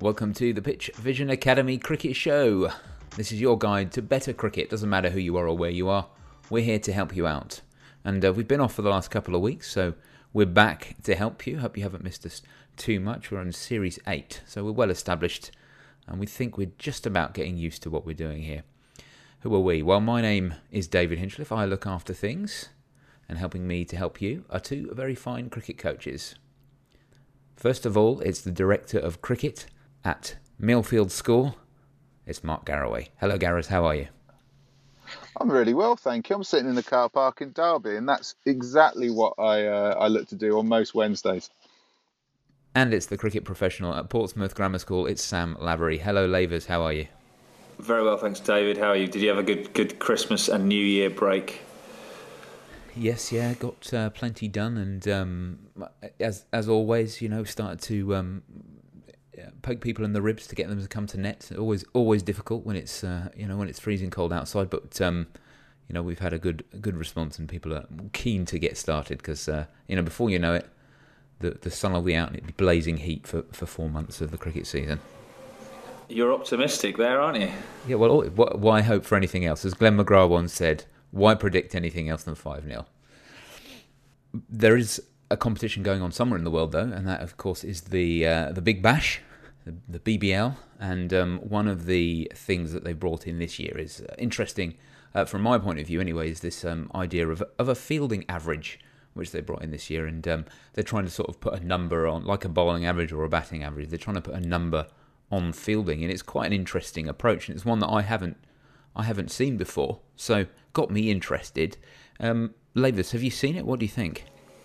Welcome to the Pitch Vision Academy Cricket Show. This is your guide to better cricket. Doesn't matter who you are or where you are, we're here to help you out. And we've been off for the last couple of weeks, so we're back to help you. Hope you haven't missed us too much. We're on Series 8, so we're well established, and we think we're just about getting used to what we're doing here. Who are we? Well, my name is David Hinchliffe. I look after things, and helping me to help you are two very fine cricket coaches. First of all, it's the Director of Cricket at Millfield School. It's Mark Garraway. Hello, Gareth. How are you? I'm really well, thank you. I'm sitting in the car park in Derby, and that's exactly what I look to do on most Wednesdays. And it's the cricket professional at Portsmouth Grammar School. It's Sam Lavery. Hello, Lavers. How are you? Very well, thanks, David. How are you? Did you have a good Christmas and New Year break? Yes, yeah, got plenty done, and as always, started to poke people in the ribs to get them to come to net. Always difficult when it's when it's freezing cold outside, but we've had a good response, and people are keen to get started because before you know it, the sun will be out and it'll be blazing heat for 4 months of the cricket season. You're optimistic there, aren't you? Yeah, well, why hope for anything else? As Glenn McGrath once said, why predict anything else than 5-0? There is a competition going on somewhere in the world, though, and that, of course, is the Big Bash, the BBL. And one of the things that they brought in this year is interesting, from my point of view anyway, is this idea of a fielding average, which they brought in this year. And they're trying to sort of put a number on, like a bowling average or a batting average. They're trying to put a number on fielding, and it's quite an interesting approach, and it's one that I haven't seen before, so got me interested. Lavis, have you seen it? What do you think?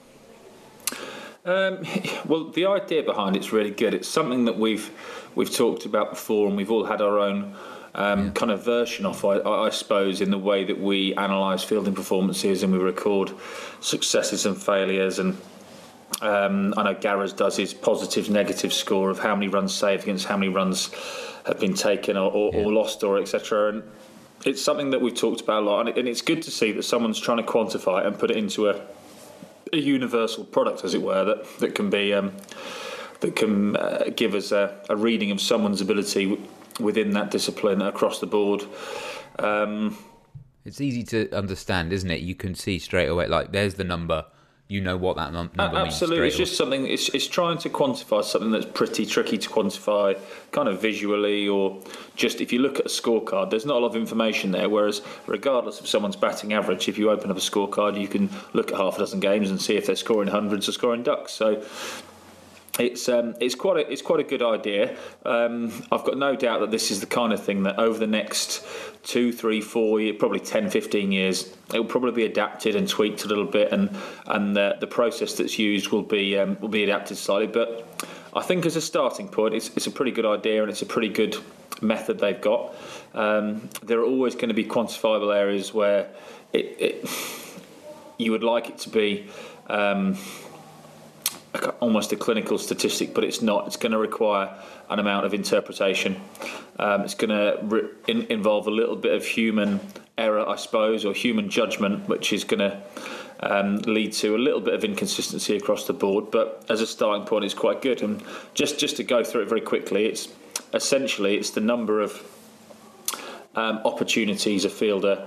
Well, the idea behind it's really good. It's something that we've talked about before, and we've all had our own kind of version of, I suppose, in the way that we analyse fielding performances and we record successes and failures. And I know Gareth does his positives, negatives score of how many runs saved against how many runs have been taken or lost, or etc. And it's something that we've talked about a lot, and it's good to see that someone's trying to quantify it and put it into a universal product, as it were, that can be that can give us a reading of someone's ability within that discipline across the board. It's easy to understand, isn't it? You can see straight away, like, there's the number. You know what that number means. Absolutely, it's just something. It's trying to quantify something that's pretty tricky to quantify, kind of visually, or just if you look at a scorecard, there's not a lot of information there. Whereas, regardless of someone's batting average, if you open up a scorecard, you can look at half a dozen games and see if they're scoring hundreds or scoring ducks. So it's quite a good idea. I've got no doubt that this is the kind of thing that over the next 2, 3, 4 years, probably 10, 15 years, it will probably be adapted and tweaked a little bit, and the process that's used will be adapted slightly. But I think as a starting point, it's a pretty good idea, and it's a pretty good method they've got. There are always going to be quantifiable areas where you would like it to be almost a clinical statistic, but it's not. It's going to require an amount of interpretation. It's going to involve a little bit of human error, I suppose, or human judgment, which is going to lead to a little bit of inconsistency across the board. But as a starting point, it's quite good. And just to go through it very quickly, it's the number of opportunities a fielder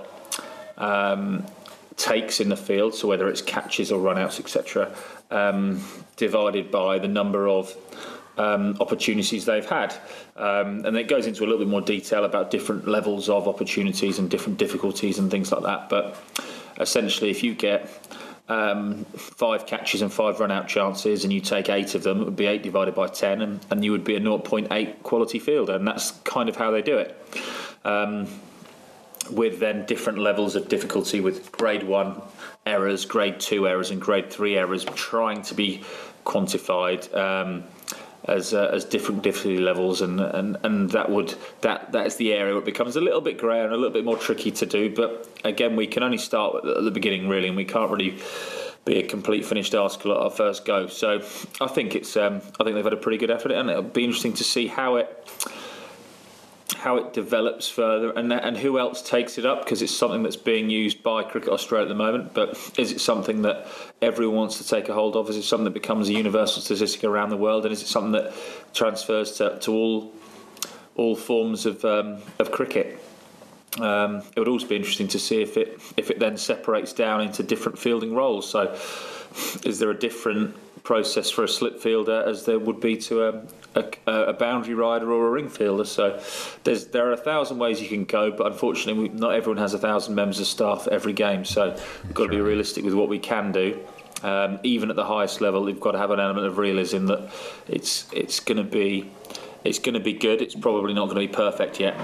takes in the field, so whether it's catches or run-outs, etc., divided by the number of opportunities they've had. And it goes into a little bit more detail about different levels of opportunities and different difficulties and things like that. But essentially, if you get 5 catches and 5 run-out chances and you take 8 of them, it would be 8 divided by 10, and you would be a 0.8 quality fielder. And that's kind of how they do it. With then different levels of difficulty, with grade 1 errors, grade 2 errors, and grade 3 errors, trying to be quantified as different difficulty levels, and that is the area where it becomes a little bit grey and a little bit more tricky to do. But again, we can only start at the beginning, really, and we can't really be a complete finished article at our first go. So I think they've had a pretty good effort, and it'll be interesting to see how how it develops further, and who else takes it up, because it's something that's being used by Cricket Australia at the moment. But is it something that everyone wants to take a hold of? Is it something that becomes a universal statistic around the world? And is it something that transfers to all forms of cricket? It would also be interesting to see if it then separates down into different fielding roles. So is there a different process for a slip fielder as there would be to a boundary rider or a ring fielder? So there are 1,000 ways you can go, but unfortunately not everyone has 1,000 members of staff at every game, so we've got to be realistic with what we can do. Even at the highest level, you've got to have an element of realism that it's going to be good. It's probably not going to be perfect yet.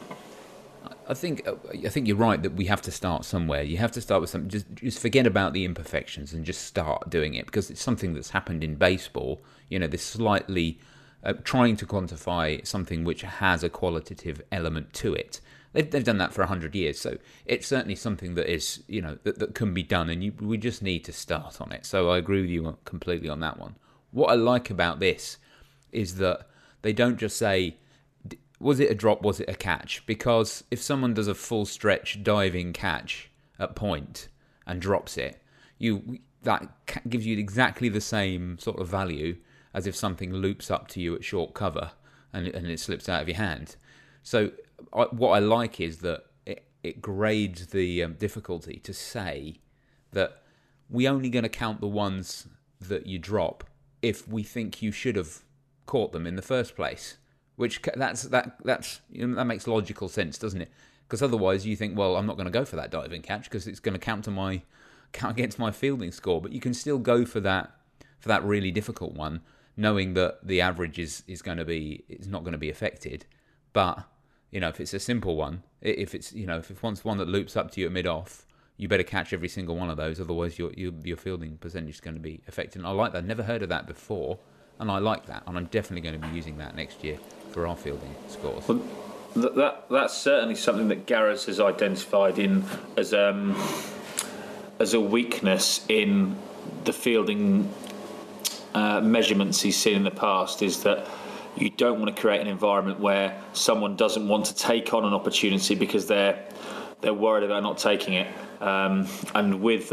I think you're right that we have to start somewhere. You have to start with something. Just forget about the imperfections and just start doing it, because it's something that's happened in baseball. This slightly trying to quantify something which has a qualitative element to it. They've done that for 100 years, so it's certainly something that is that can be done, and we just need to start on it. So I agree with you completely on that one. What I like about this is that they don't just say, was it a drop, was it a catch? Because if someone does a full stretch diving catch at point and drops it, that gives you exactly the same sort of value as if something loops up to you at short cover and it slips out of your hand. So what I like is that it grades the difficulty to say that we're only going to count the ones that you drop if we think you should have caught them in the first place. Which that makes logical sense, doesn't it? Because otherwise you think, well, I'm not going to go for that diving catch because it's going to count against my fielding score. But you can still go for that really difficult one, knowing that the average is not going to be affected. But if it's a simple one, if it's one that loops up to you at mid off, you better catch every single one of those. Otherwise, your fielding percentage is going to be affected. And I like that. I've never heard of that before. And I like that, and I'm definitely going to be using that next year for our fielding scores. Well, that's certainly something that Gareth has identified as a weakness in the fielding measurements he's seen in the past, is that you don't want to create an environment where someone doesn't want to take on an opportunity because they're worried about not taking it. And with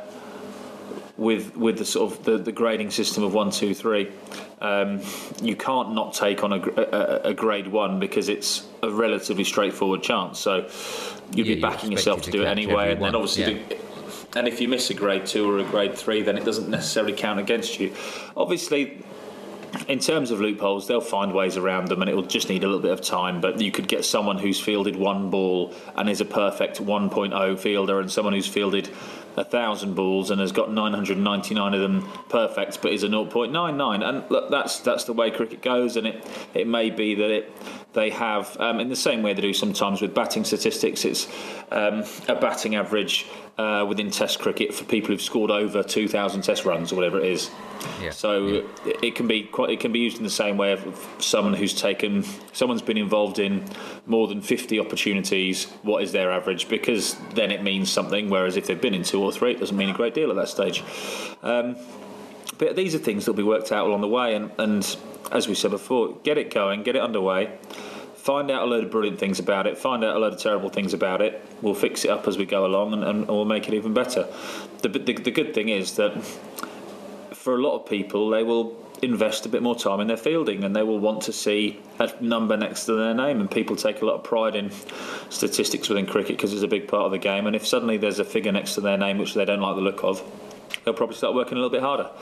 the sort of the grading system of 1, 2, 3, you can't not take on a grade 1 because it's a relatively straightforward chance. So you'd be backing yourself to do it anyway, and then obviously, and if you miss a grade 2 or a grade 3, then it doesn't necessarily count against you. Obviously, in terms of loopholes, they'll find ways around them, and it will just need a little bit of time. But you could get someone who's fielded one ball and is a perfect 1.0 fielder, and someone who's fielded 1,000 balls and has got 999 of them perfect, but is a 0.99. And look, that's the way cricket goes. And it may be that they have, in the same way they do sometimes with batting statistics, it's a batting average within Test cricket for people who've scored over 2,000 Test runs or whatever it is. It can be used in the same way of someone's been involved in more than 50 opportunities. What is their average? Because then it means something. Whereas if they've been in 2 or 3, it doesn't mean a great deal at that stage. But these are things that will be worked out along the way. And as we said before, get it going, get it underway. Find out a load of brilliant things about it. Find out a load of terrible things about it. We'll fix it up as we go along, and we'll make it even better. The good thing is that for a lot of people, they will invest a bit more time in their fielding, and they will want to see a number next to their name. And people take a lot of pride in statistics within cricket because it's a big part of the game. And if suddenly there's a figure next to their name which they don't like the look of, they'll probably start working a little bit harder.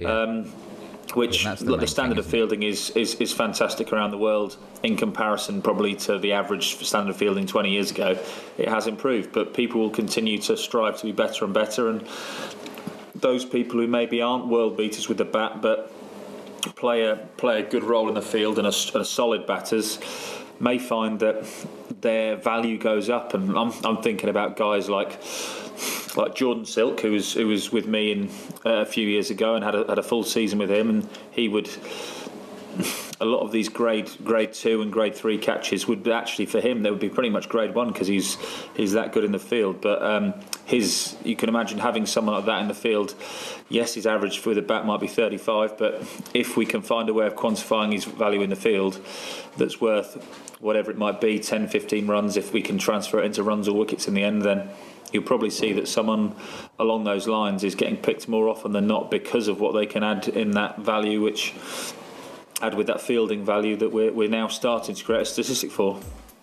The standard of fielding is fantastic around the world in comparison probably to the average standard of fielding 20 years ago. It has improved, but people will continue to strive to be better and better. And those people who maybe aren't world beaters with the bat but play a good role in the field and are solid batters may find that their value goes up. And I'm thinking about guys like Jordan Silk, who was with me a few years ago and had a full season with him, and he would. A lot of these grade 2 and grade 3 catches would actually, for him, they would be pretty much grade 1 because he's that good in the field. But you can imagine having someone like that in the field. Yes, his average through the back might be 35, but if we can find a way of quantifying his value in the field that's worth whatever it might be, 10, 15 runs, if we can transfer it into runs or wickets in the end, then you'll probably see that someone along those lines is getting picked more often than not because of what they can add in that value, which add with that fielding value that we're now starting to create a statistic for.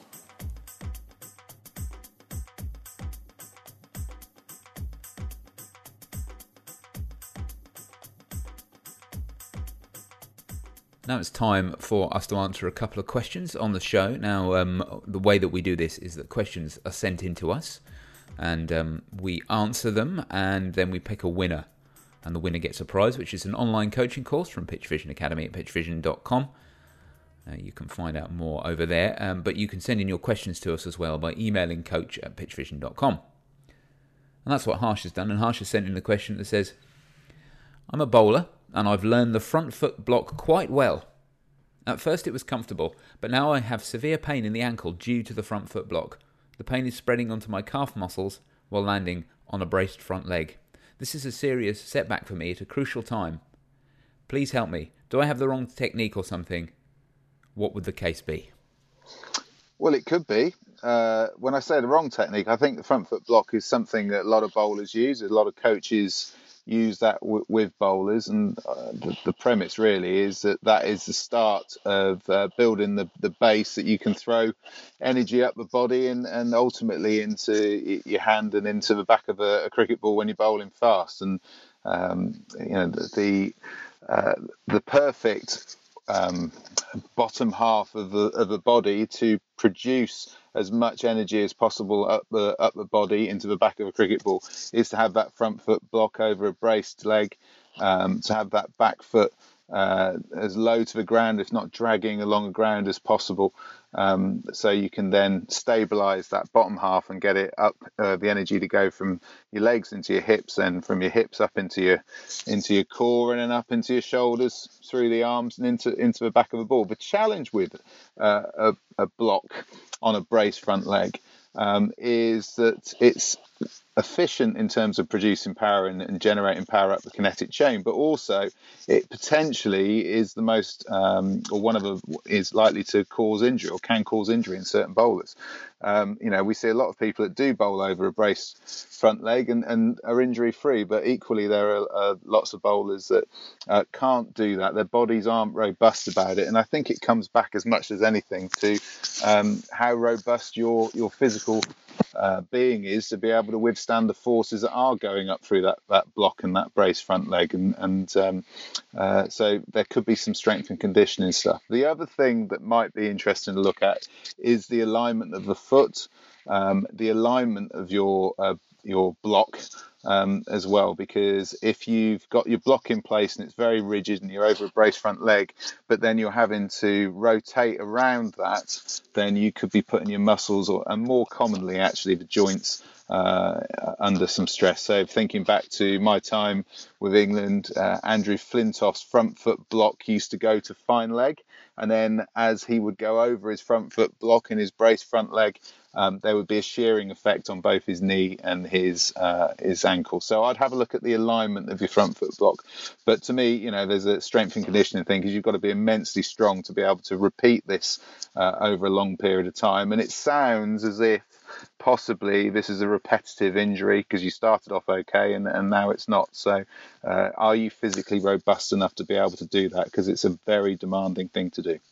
Now it's time for us to answer a couple of questions on the show. Now, the way that we do this is that questions are sent in to us, and we answer them, and then we pick a winner. And the winner gets a prize, which is an online coaching course from Pitch Vision Academy at pitchvision.com. You can find out more over there, but you can send in your questions to us as well by emailing coach@pitchvision.com. And that's what Harsh has done, and Harsh has sent in the question that says, I'm a bowler, and I've learned the front foot block quite well. At first it was comfortable, but now I have severe pain in the ankle due to the front foot block. The pain is spreading onto my calf muscles while landing on a braced front leg. This is a serious setback for me at a crucial time. Please help me. Do I have the wrong technique or something? What would the case be? Well, it could be. When I say the wrong technique, I think the front foot block is something that a lot of bowlers use. A lot of coaches use that with bowlers, and the premise really is that is the start of building the base that you can throw energy up the body and ultimately into your hand and into the back of a cricket ball when you're bowling fast. And the perfect bottom half of the body to produce as much energy as possible up the body into the back of a cricket ball is to have that front foot block over a braced leg, to have that back foot as low to the ground, if not dragging along the ground as possible, so you can then stabilize that bottom half and get it up, the energy to go from your legs into your hips, and from your hips up into your core, and then up into your shoulders, through the arms, and into the back of the ball. The challenge with a block on a braced front leg is that it's efficient in terms of producing power and generating power up the kinetic chain, but also it potentially is the most is likely to cause injury, or can cause injury in certain bowlers. We see a lot of people that do bowl over a braced front leg and are injury free, but equally there are lots of bowlers that can't do that. Their bodies aren't robust about it, and I think it comes back as much as anything to how robust your physical being is to be able to withstand the forces that are going up through that block and that braced front leg, and so there could be some strength and conditioning stuff. The other thing that might be interesting to look at is the alignment of the foot, the alignment of your block as well, because if you've got your block in place and it's very rigid and you're over a braced front leg, but then you're having to rotate around that, then you could be putting your muscles, and more commonly actually the joints, under some stress. So thinking back to my time with England, Andrew Flintoff's front foot block used to go to fine leg, and then as he would go over his front foot block and his braced front leg, there would be a shearing effect on both his knee and his ankle. So I'd have a look at the alignment of your front foot block. But to me, there's a strength and conditioning thing, because you've got to be immensely strong to be able to repeat this over a long period of time. And it sounds as if possibly this is a repetitive injury because you started off okay and now it's not. So are you physically robust enough to be able to do that? Because it's a very demanding thing to do.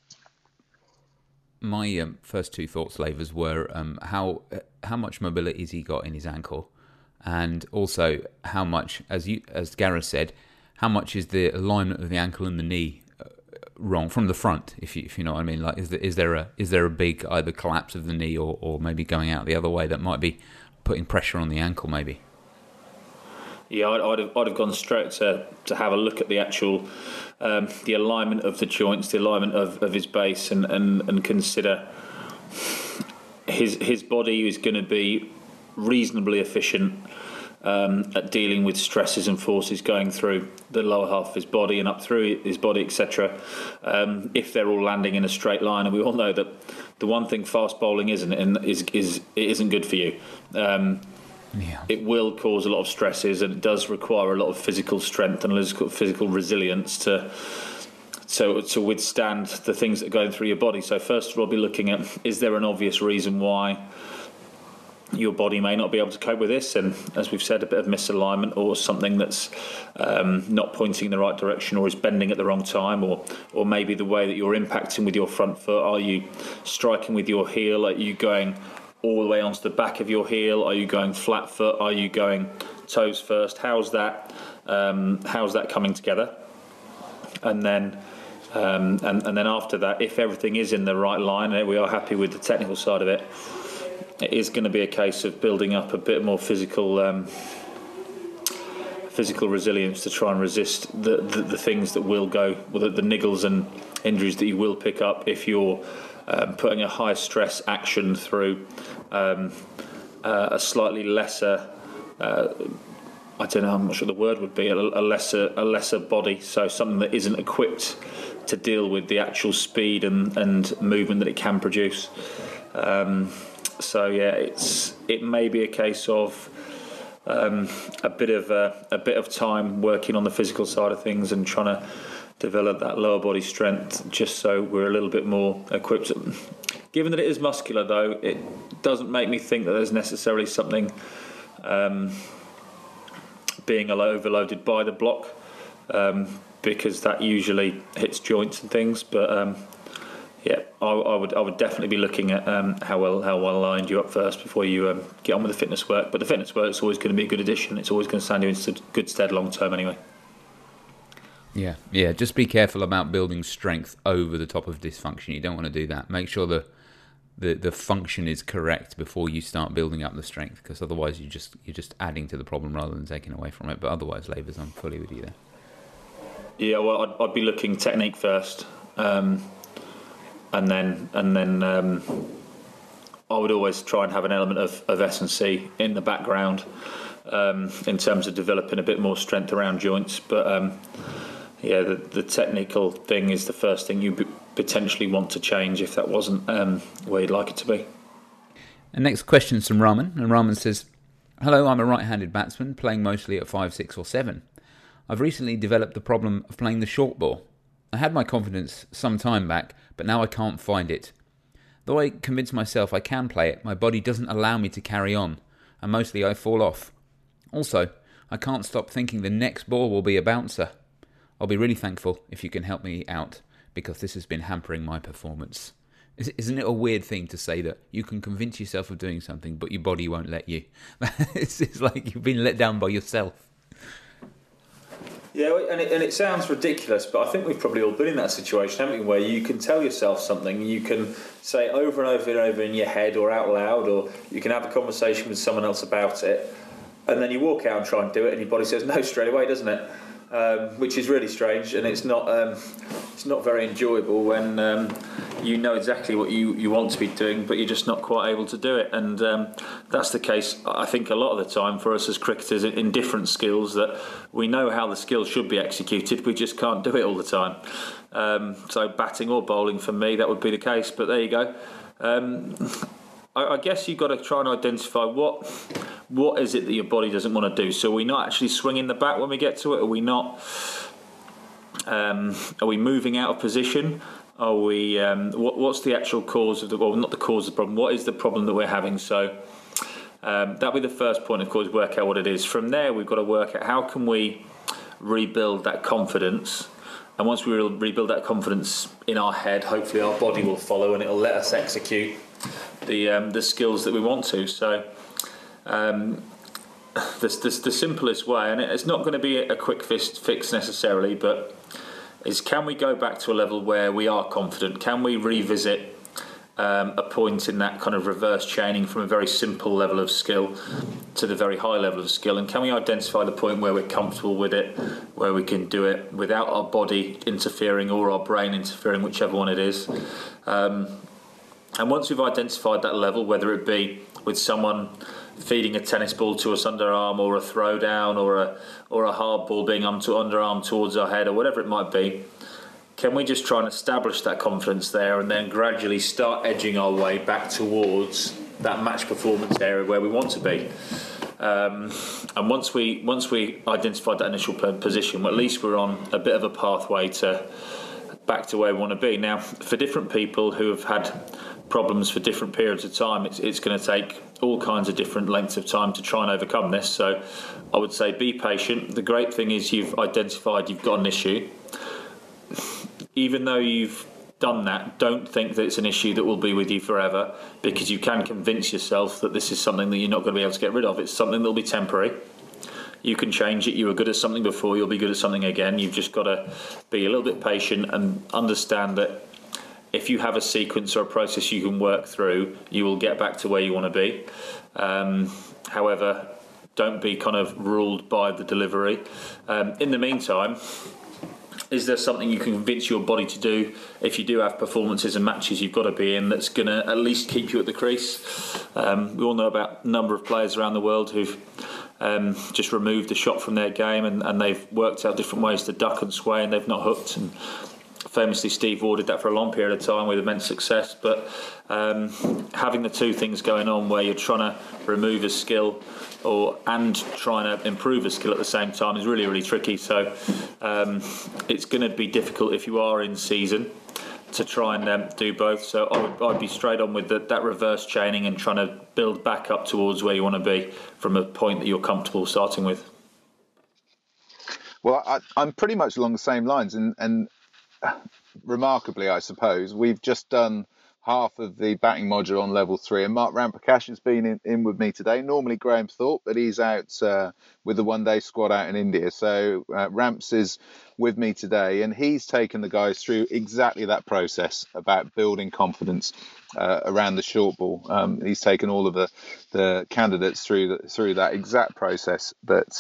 My first two thoughts, Lavers, were how much mobility has he got in his ankle, and also how much, as Gareth said, how much is the alignment of the ankle and the knee wrong from the front, if you know what I mean. Like, is there a big either collapse of the knee or maybe going out the other way that might be putting pressure on the ankle, maybe? Yeah, I'd have gone straight to have a look at the actual the alignment of the joints, the alignment of his base, and consider his body is going to be reasonably efficient at dealing with stresses and forces going through the lower half of his body and up through his body, etc. If they're all landing in a straight line, and we all know that the one thing fast bowling isn't, and it isn't good for you. it will cause a lot of stresses, and it does require a lot of physical strength and physical resilience to withstand the things that are going through your body. So first of all, be looking at, is there an obvious reason why your body may not be able to cope with this? And as we've said, a bit of misalignment, or something that's not pointing in the right direction, or is bending at the wrong time, or maybe the way that you're impacting with your front foot. Are you striking with your heel? Are you going all the way onto the back of your heel? Are you going flat foot? Are you going toes first? How's that coming together? And then and then after that, if everything is in the right line and we are happy with the technical side of it, it is going to be a case of building up a bit more physical resilience to try and resist the things that will go, the niggles and injuries that you will pick up if you're putting a high stress action through a slightly lesser, I don't know, I'm not sure the word would be, a lesser body, so something that isn't equipped to deal with the actual speed and movement that it can produce. So yeah, it may be a case of a bit of time working on the physical side of things and trying to develop that lower body strength, just so we're a little bit more equipped. Given that it is muscular, though, it doesn't make me think that there's necessarily something being overloaded by the block, because that usually hits joints and things. But yeah, I would definitely be looking at how well lined you up first before you get on with the fitness work. But the fitness work is always going to be a good addition. It's always going to stand you in good stead long term anyway. Yeah. Just be careful about building strength over the top of dysfunction. You don't want to do that. Make sure the function is correct before you start building up the strength, because otherwise you're just adding to the problem rather than taking away from it. But otherwise, Lavers, I'm fully with you there. Yeah, well, I'd be looking technique first. And then I would always try and have an element of S&C in the background in terms of developing a bit more strength around joints. But yeah, the technical thing is the first thing you potentially want to change if that wasn't where you'd like it to be. And next question is from Raman, and Raman says, "Hello, I'm a right-handed batsman playing mostly at 5, 6 or 7. I've recently developed the problem of playing the short ball. I had my confidence some time back, but now I can't find it. Though I convince myself I can play it, my body doesn't allow me to carry on, and mostly I fall off. Also, I can't stop thinking the next ball will be a bouncer. I'll be really thankful if you can help me out, because this has been hampering my performance." Isn't it a weird thing to say that you can convince yourself of doing something, but your body won't let you? It's like you've been let down by yourself. Yeah, and it sounds ridiculous, but I think we've probably all been in that situation, haven't we, where you can tell yourself something, you can say it over and over and over in your head or out loud, or you can have a conversation with someone else about it, and then you walk out and try and do it, and your body says no straight away, doesn't it? Which is really strange, and it's not very enjoyable when you know exactly what you want to be doing, but you're just not quite able to do it. And that's the case, I think, a lot of the time for us as cricketers in different skills, that we know how the skill should be executed, we just can't do it all the time. So batting or bowling, for me, that would be the case, but there you go. I guess you've got to try and identify what is it that your body doesn't want to do. So are we not actually swinging the bat when we get to it? Are we not? Are we moving out of position? Are we? What's the actual cause of not the cause of the problem. What is the problem that we're having? So that'll be the first point, of course, work out what it is. From there, we've got to work out how can we rebuild that confidence. And once we rebuild that confidence in our head, hopefully our body will follow and it'll let us execute the skills that we want to. So the simplest way, and it's not going to be a quick fix necessarily, but is, can we go back to a level where we are confident? Can we revisit a point in that kind of reverse chaining from a very simple level of skill to the very high level of skill? And can we identify the point where we're comfortable with it, where we can do it without our body interfering or our brain interfering, whichever one it is? And once we've identified that level, whether it be with someone feeding a tennis ball to us underarm, or a throw down, or a hard ball being underarm towards our head, or whatever it might be, can we just try and establish that confidence there, and then gradually start edging our way back towards that match performance area where we want to be? And once we identified that initial position, well, at least we're on a bit of a pathway back to where we want to be. Now, for different people who have had problems for different periods of time, it's going to take all kinds of different lengths of time to try and overcome this. So I would say be patient. The great thing is you've identified you've got an issue. Even though you've done that, don't think that it's an issue that will be with you forever, because you can convince yourself that this is something that you're not going to be able to get rid of. It's something that will be temporary. You can change it. You were good at something before, you'll be good at something again. You've just got to be a little bit patient and understand that if you have a sequence or a process you can work through, you will get back to where you want to be. However, don't be kind of ruled by the delivery. In the meantime, is there something you can convince your body to do if you do have performances and matches you've got to be in that's going to at least keep you at the crease? We all know about a number of players around the world who've just removed the shot from their game and they've worked out different ways to duck and sway and they've not hooked. And famously, Steve Waugh did that for a long period of time with immense success. But having the two things going on where you're trying to remove a skill and trying to improve a skill at the same time is really, really tricky. So it's going to be difficult if you are in season to try and do both. So I'd be straight on with that reverse chaining and trying to build back up towards where you want to be from a point that you're comfortable starting with. Well, I'm pretty much along the same lines, and remarkably, I suppose, we've just done half of the batting module on level 3, and Mark Ramprakash has been in with me today. Normally Graham Thorpe, but he's out with the one-day squad out in India. So Ramps is with me today, and he's taken the guys through exactly that process about building confidence around the short ball. He's taken all of the candidates through that exact process that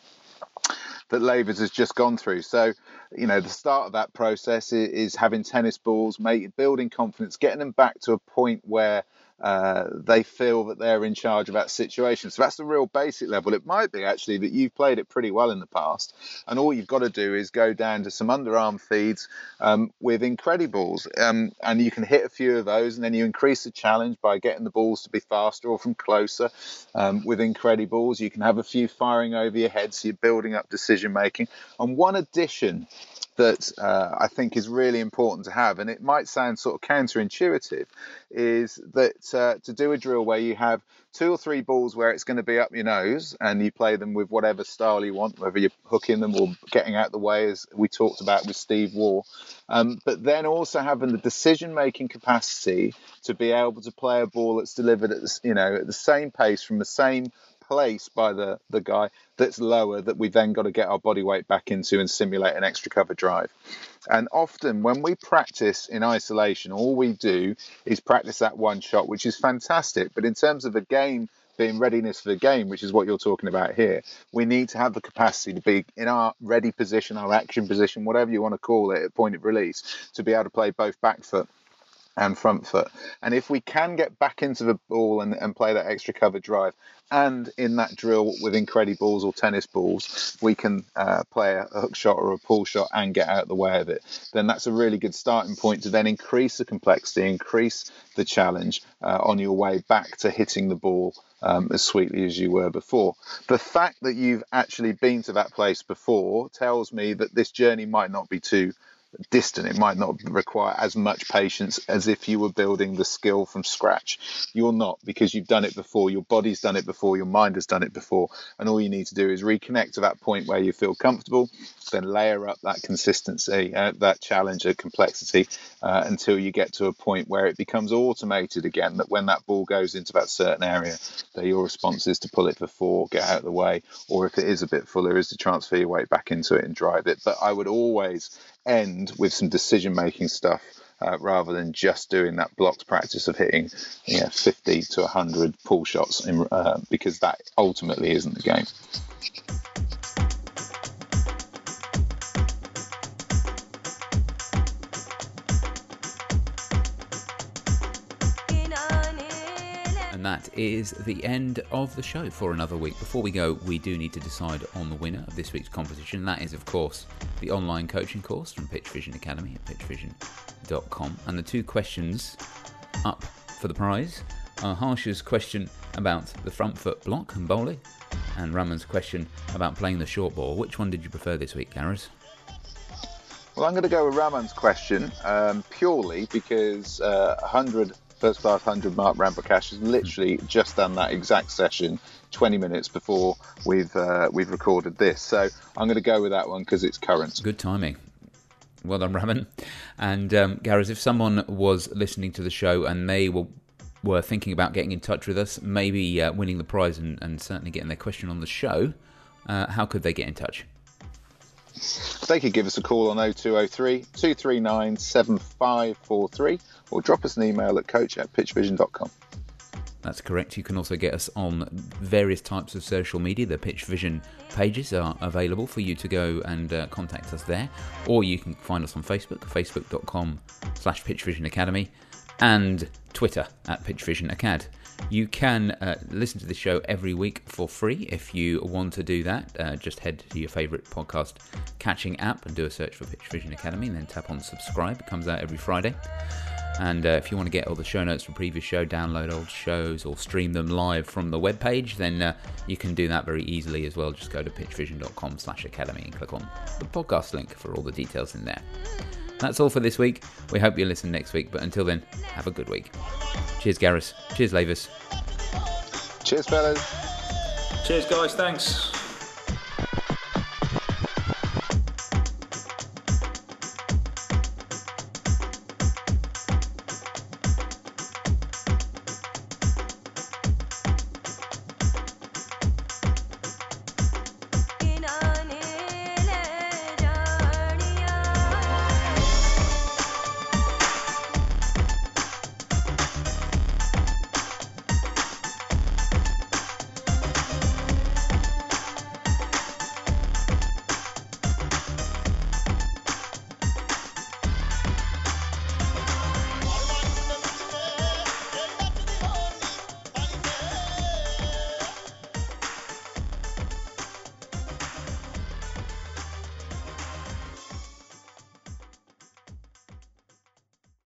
Lavers has just gone through. So, the start of that process is having tennis balls, building confidence, getting them back to a point where they feel that they're in charge of that situation. So that's the real basic level. It might be actually that you've played it pretty well in the past, and all you've got to do is go down to some underarm feeds with Incrediballs, and you can hit a few of those, and then you increase the challenge by getting the balls to be faster or from closer. With Incrediballs, you can have a few firing over your head, so you're building up decision making. And one addition that I think is really important to have, and it might sound sort of counterintuitive, is that to do a drill where you have 2 or 3 balls where it's going to be up your nose and you play them with whatever style you want, whether you're hooking them or getting out the way, as we talked about with Steve Waugh, but then also having the decision-making capacity to be able to play a ball that's delivered at the same pace from the same place by the guy that's lower, that we've then got to get our body weight back into and simulate an extra cover drive. And often when we practice in isolation, all we do is practice that one shot, which is fantastic. But in terms of a game being readiness for the game, which is what you're talking about here, we need to have the capacity to be in our ready position, our action position, whatever you want to call it, at point of release, to be able to play both back foot and front foot. And if we can get back into the ball and play that extra cover drive, and in that drill with Incrediballs or tennis balls, we can play a hook shot or a pull shot and get out of the way of it, then that's a really good starting point to then increase the complexity, increase the challenge on your way back to hitting the ball as sweetly as you were before. The fact that you've actually been to that place before tells me that this journey might not be too distant. It might not require as much patience as if you were building the skill from scratch. You're not, because you've done it before. Your body's done it before. Your mind has done it before. And all you need to do is reconnect to that point where you feel comfortable, then layer up that consistency, that challenge, that complexity, until you get to a point where it becomes automated again, that when that ball goes into that certain area, that your response is to pull it for 4, get out of the way, or if it is a bit fuller, is to transfer your weight back into it and drive it. But I would always end with some decision-making stuff rather than just doing that blocked practice of hitting 50 to 100 pull shots, because that ultimately isn't the game. And that is the end of the show for another week. Before we go, we do need to decide on the winner of this week's competition. That is, of course, the online coaching course from Pitch Vision Academy at pitchvision.com. And the 2 questions up for the prize Harsh's question about the front foot block and bowling, and Raman's question about playing the short ball. Which one did you prefer this week, Gareth? Well, I'm going to go with Raman's question purely because 100 first class 100 Mark Ramprakash has literally just done that exact session 20 minutes before we've recorded this. So I'm going to go with that one because it's current. Good timing. Well done, Raman. And Gareth, if someone was listening to the show and they were thinking about getting in touch with us, maybe winning the prize and certainly getting their question on the show, how could they get in touch? They could give us a call on 0203 239 7543 or drop us an email at coach@pitchvision.com. That's correct. You can also get us on various types of social media. The Pitch Vision pages are available for you to go and contact us there. Or you can find us on Facebook, facebook.com/PitchVisionAcademy, and Twitter @PitchVisionAcad. You can listen to the show every week for free if you want to do that. Just head to your favourite podcast catching app and do a search for Pitch Vision Academy and then tap on subscribe. It comes out every Friday. And if you want to get all the show notes from previous show, download old shows or stream them live from the webpage, then you can do that very easily as well. Just go to pitchvision.com/academy and click on the podcast link for all the details in there. That's all for this week. We hope you listen next week, but until then, have a good week. Cheers, Gareth. Cheers, Lavis. Cheers, fellas. Cheers, guys. Thanks.